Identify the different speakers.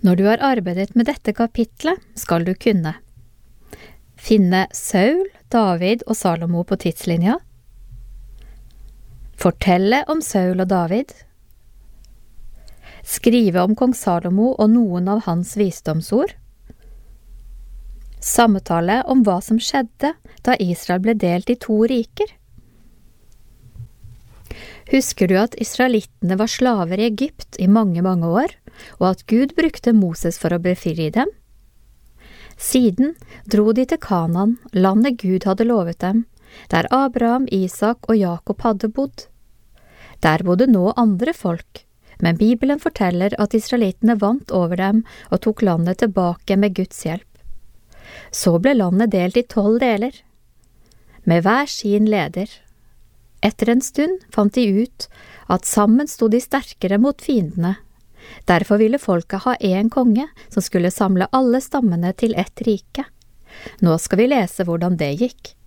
Speaker 1: Når du har arbeidet med dette kapitlet, skal du kunne finne Saul, David og Salomo på tidslinja, fortelle om Saul og David, skrive om kong Salomo og noen av hans visdomsord, samtale om hva som skjedde da Israel ble delt i 2 riker. Husker du at israelittene var slaver i Egypt i mange, mange år, og at Gud brukte Moses for å befri dem? Siden dro de til Kanaan, landet Gud hadde lovet dem, der Abraham, Isak og Jakob hadde bodd. Der bodde nå andre folk, men Bibelen forteller at israelittene vant over dem og tok landet tilbake med Guds hjelp. Så ble landet delt i 12 deler, med hver sin leder. Etter en stund fant de ut at sammen stod de sterkere mot fiendene. Derfor ville folket ha en konge som skulle samle alle stammene til ett rike. Nå skal vi lese hvordan det gikk.